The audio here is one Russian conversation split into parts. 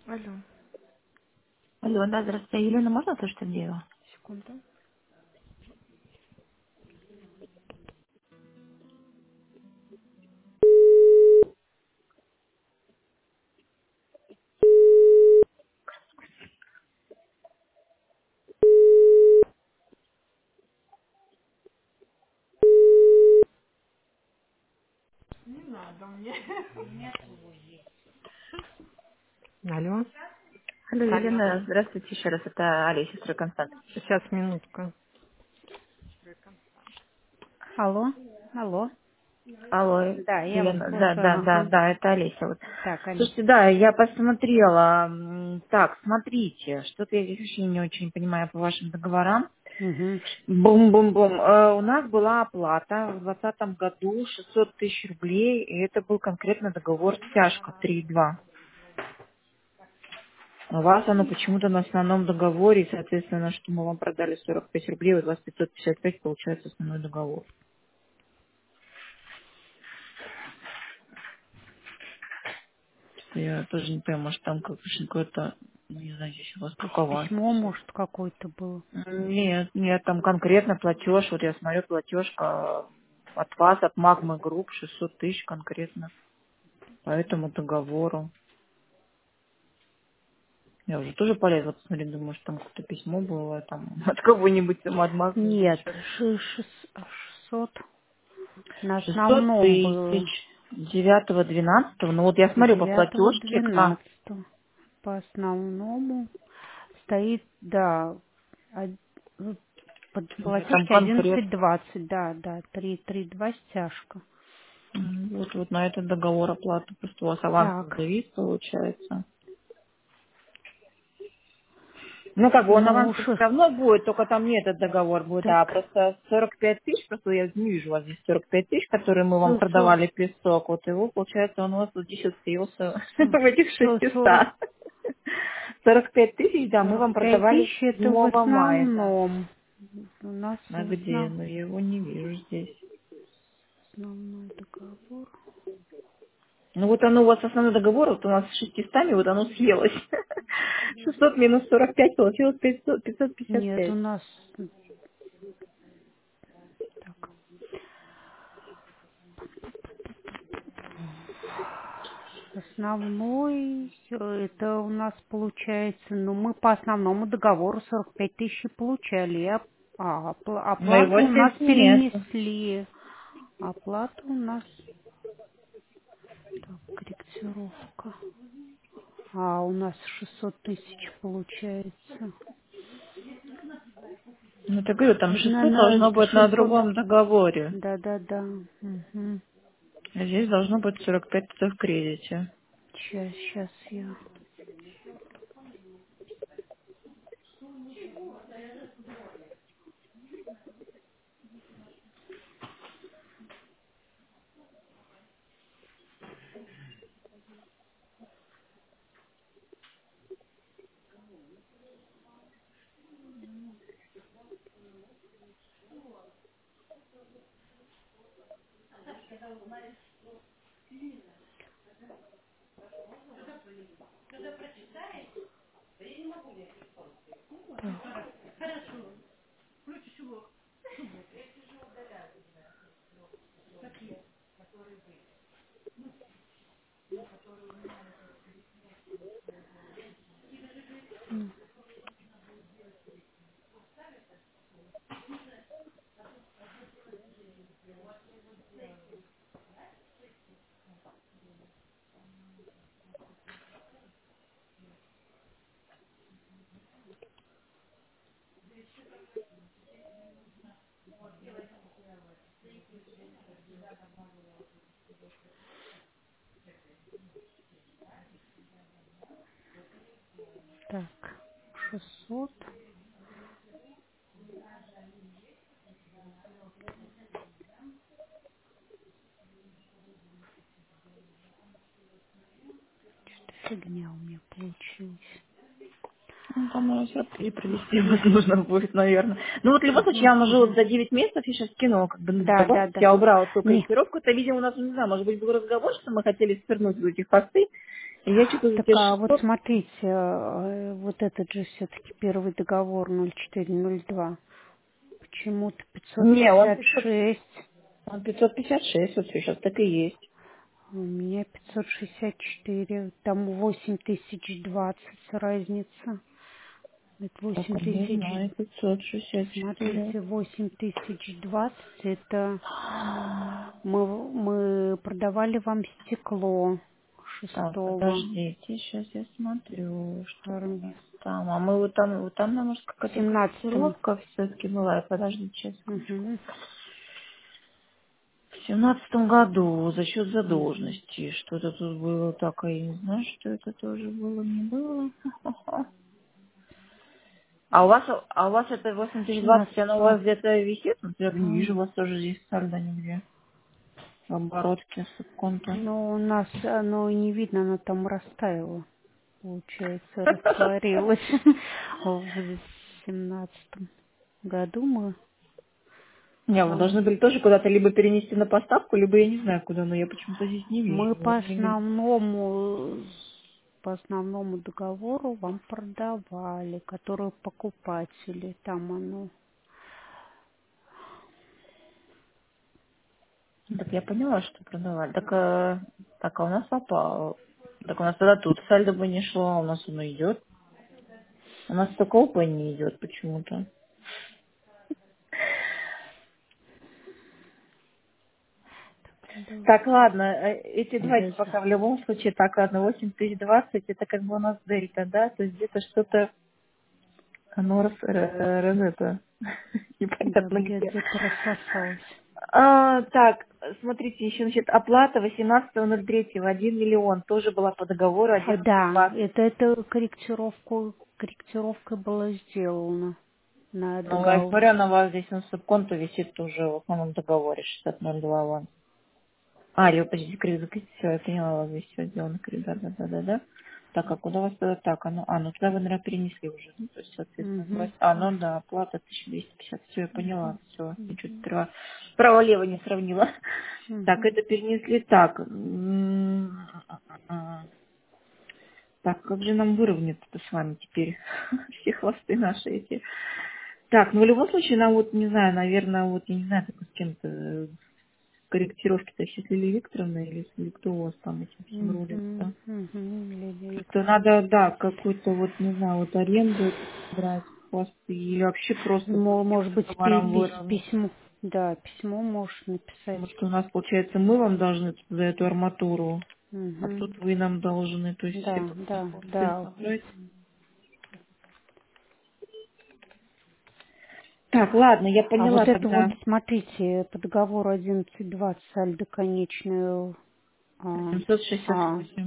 Алло, Алло, да, здравствуйте. Елена, можно слышать Андреева? секунду. Не надо мне. Алло, Алло, алло. Елена, здравствуйте еще раз. Это Олеся, сестра Констант. Сейчас, минутку. Алло, алло. Алло, Да, я вас Елена, да, слушаю, да, да, ага. да, это Олеся. Вот. Так, Олеся. Слушайте, да, я посмотрела. Так, смотрите, что-то я здесь вообще не очень понимаю по вашим договорам. Угу. Бум-бум-бум. У нас была оплата в 2020 году 600 тысяч рублей, и это был конкретно договор стяжка 3.2. У вас оно почему-то на основном договоре, и, соответственно, что мы вам продали 45 рублей, вот у вас 555 получается основной договор. Что я тоже не понимаю, может там какое-то, ну не знаю, здесь у вас То есть как у вас. письмо, может, какое-то было. Нет, нет, там конкретно платеж, вот я смотрю, платежка от вас, от Магмы Групп, 600 тысяч конкретно по этому договору. Я уже тоже полезла посмотреть, думаю, что там какое-то письмо было, там от кого-нибудь, там от Магмы или Нет, что. 600 на 600 основном тысяч было. 9-12, ну вот я смотрю по Девятого, платежке к нам. двенадцатого. По основному стоит, да, ну, под Там платежки конкретно. 11.20, да, да, 3.2 стяжка. Вот на этот договор оплаты. Просто у вас авансовый Так, завис получается. Ну, как бы он ну авансовый уж, все равно будет, только там не этот договор будет, так, а просто 45 тысяч, просто я не вижу у вас здесь 45 тысяч, которые мы вам со, со, продавали песок, вот его, получается, он у вас вот здесь вот слился со- в этих со- 600. 40, 45 тысяч, да, мы вам 45 продавали тысяч это 7 в мая, да. основном. У нас А в где? Ну, я его не вижу здесь. основной договор. Ну вот оно у вас основной договор, вот у нас с 600, вот оно съелось. 600 минус 45 получилось 500, Нет, у 555. нас, так, основной, это у нас получается, ну, мы по основному договору 45 тысяч и получали, Но его оплату у нас здесь нет. перенесли. Оплата у нас, так, корректировка. А у нас 600 тысяч получается. Ну так говорю, там На, 600 на должно быть на 600, другом договоре. да-да-да. Угу. А здесь должно быть 45 в кредите. Сейчас я. Так. Так. 600. Что-то фигня у меня получилась. Ну, там все-таки провести нужно будет, наверное. Ну, вот в любом случае, Угу, я могу вот угу. за 9 месяцев, я сейчас скинула, как бы, ну, Да, договор, да, да. я убрала всю Не, корректировку, это, видимо, у нас, не знаю, может быть, был разговор, что мы хотели свернуть вот эти посты, Я что-то за Так, те а вот 600. смотрите, вот этот же все-таки первый договор 0402. Почему-то Не, 556, он 556, вот сейчас так и есть. у меня 564, там 8020 разница. Это Так, восемь он не тысяч, знаю, 564. смотрите, 8020 это мы продавали вам стекло Так, шестого подождите, сейчас я смотрю, что у в нас там. А мы вот там, наверное, какая-то 17-м. корректировка все-таки была. Подождите, сейчас, секундочку. Угу, В 17 году за счет угу. задолженности что-то тут было так, а я не знаю, что это тоже было, не было. А у вас это У нас 8020, оно у вас где-то висит? Вот я не а, вижу у вас тоже здесь сальдо нигде. В оборотке субконта. ну, у нас оно и не видно, оно там растаяло, получается, растворилось. В 17-м году Не, вы он должны были тоже куда-то либо перенести на поставку, либо я не знаю куда, но я почему-то здесь не мы вижу. по Вот мне основному договору вам продавали, который покупатели, там оно. Так я поняла, что продавали. Так, так, а у нас попало. Так у нас тогда тут сальдо бы не шло, а у нас оно идет. У нас такого бы не идет почему-то. Да, Так, ладно, эти давайте даже. пока в любом случае, так, ладно, 8020, это как бы у нас дельта, да, то есть где-то что-то, оно это, Да, непонятно где. где-то рассосалось. Так, смотрите, еще, значит, оплата 18.03, 1 миллион, тоже была по договору Да, 11.20. это корректировка была сделана на Ну, я договор. смотрю, на вас здесь на субконту висит уже в основном договоре 60.02 аванс. Либо подождите, кредит закрыть, все, я поняла, у вас здесь все сделано, кредит, да. Так, а куда у вас тогда так? Ну, туда вы, наверное, перенесли уже. Ну, то есть, соответственно, Угу. ну да, оплата 1250. Все, я поняла, все. Ничего право-лево не сравнила. Так, Угу. это перенесли так. Так, как же нам выровняться-то с вами теперь? Все хвосты наши эти. Так, ну в любом случае, нам вот, не знаю, наверное, вот, я не знаю, как с кем-то корректировки-то сейчас Лилия Викторовна или кто у вас там этим всем рулит, Угу. да? Угу. Лидия Как-то Викторовна. надо, да, какую-то вот, не знаю, вот аренду эту брать, хвосты, или вообще просто со всем Может быть, договором выровнять. письмо. Да, письмо можешь написать. Потому что у нас, получается, мы вам должны за эту арматуру, а Угу. тут вы нам должны, то есть все Да, да, хвосты да. собрать. Так, ладно, я А вот поняла это вот, тогда. смотрите, по договору 11.20 сальдо конечную а, а, 768.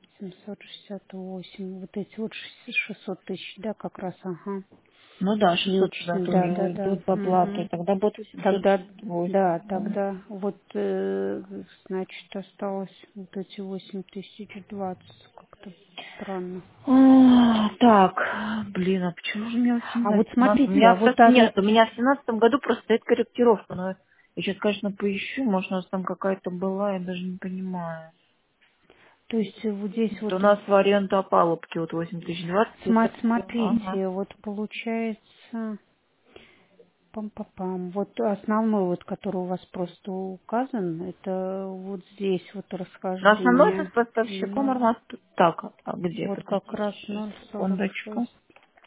768, вот эти вот 600 тысяч, да, как раз, ага. Ну да, Не 600 туда очень, да, тоже да, да. уйдут в оплату. Мгм. Тогда будет Тогда, 868. да, Да. тогда вот, значит, осталось вот эти 8020, как-то странно. Так, блин, а почему же у меня в А вот 17? У смотрите, меня, а вот кстати, оно, нет, у меня в 17 году просто стоит корректировка, но я сейчас, конечно, поищу, может, у нас там какая-то была, я даже не понимаю. то есть вот здесь Это вот, у нас в аренду опалубки, вот 8020, это все, ага. смотрите, вот получается, пам-пам-пам. Вот основной, вот, который у вас просто указан, это вот здесь вот Но основной с расхождение. поставщиком у Ноль. нас тут так, а где, Вот как подождите, раз сейчас, ноль сорок секундочку. шесть.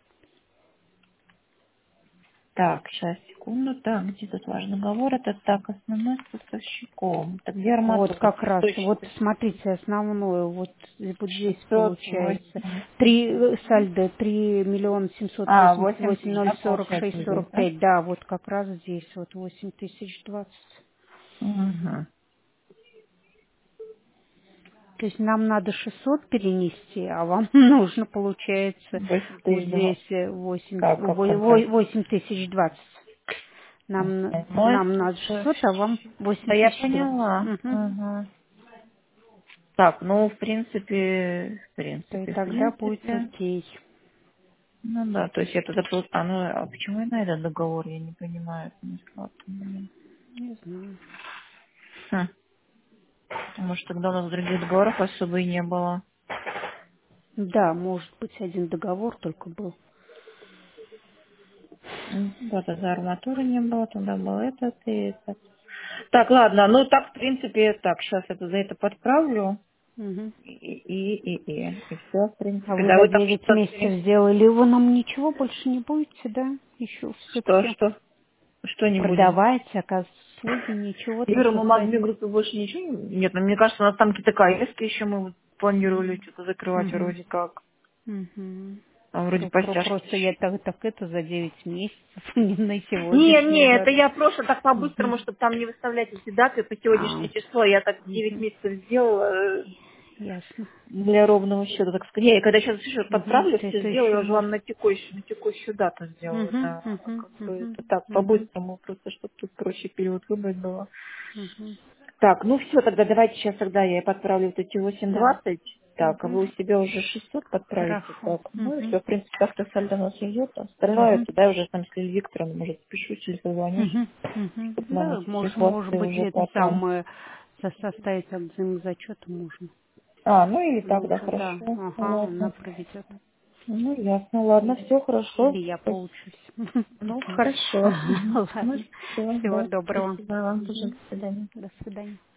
Так, сейчас, секунду. Так, где тут ваш договор? Это так, основной с поставщиком. Это где Вот арматура? как раз. Вот Точно. смотрите, основное, вот здесь получается 3 680. сальдо 3 8 888 тысяч, да, 046 получается здесь, да? 45. Да, вот как раз здесь вот 8020. Угу. То есть нам надо 600 перенести, а вам нужно, получается, 8 вот тысяч, здесь как тогда? 8020. Нам надо 600, а вам Да, я 8020. поняла. Угу. Ага. Так, ну, То и тогда будет окей. ну да, то есть я тогда просто, а почему я на этот договор, я не понимаю, это не сладко, блин. Не знаю. Может, тогда у нас других договоров особо и не было. Да, может быть, один договор только был. Да, тогда арматуры не было, тогда был этот и этот. Так, ладно, ну так, в принципе, так, сейчас это за это подправлю. Мгм. И все, в А принципе. вы Да, за вы там 9 месяцев сделали, вы нам ничего больше не будете, да? Еще что, все-таки что не будем? продавать, оказывать услуги, ничего Юра, таких мы в Магме разниц. группе больше ничего нет. Но мне кажется, у нас там какие-то КСки еще мы вот планировали что-то закрывать Угу. вроде как. Угу. Там вроде по стяжке Просто я еще. так это за 9 месяцев, не на Не, сегодняшний это год. я просто так Угу. по-быстрому, чтобы там не выставлять эти даты по А, сегодняшнее число. Я так 9 угу. месяцев сделала Ясно. для ровного счета. Так сказать. Не, когда сейчас еще Угу. подправлю, все Это сделаю, еще я уже может. вам на текущую дату сделаю. Угу. Да, Угу. как бы Угу. это так, Угу. по-быстрому, просто чтобы тут проще период выбрать было. Угу. Так, ну все, тогда давайте сейчас тогда я подправлю вот эти Да. 8,20. Так, а Угу. вы у себя уже 600 подправите. Хорошо. Так, ну и Угу. все, в принципе, так-то сальдо у нас идет. Остальное, Угу. это, да, уже там с Лилией Викторовной, может, спишусь или созвонюсь, Угу. Угу. чтобы нам Да, эти все может хвосты быть, уже это потом. самое составить акт взаимозачета можно. А, ну или так, да, Лучше, да. хорошо. Ага, она Ладно. проведет. Ну, ясно, ладно, все хорошо. Или я поучусь. Ну, хорошо. Ну, Ладно. все, Всего да. доброго. Спасибо вам тоже. Мгм. До свидания. До свидания.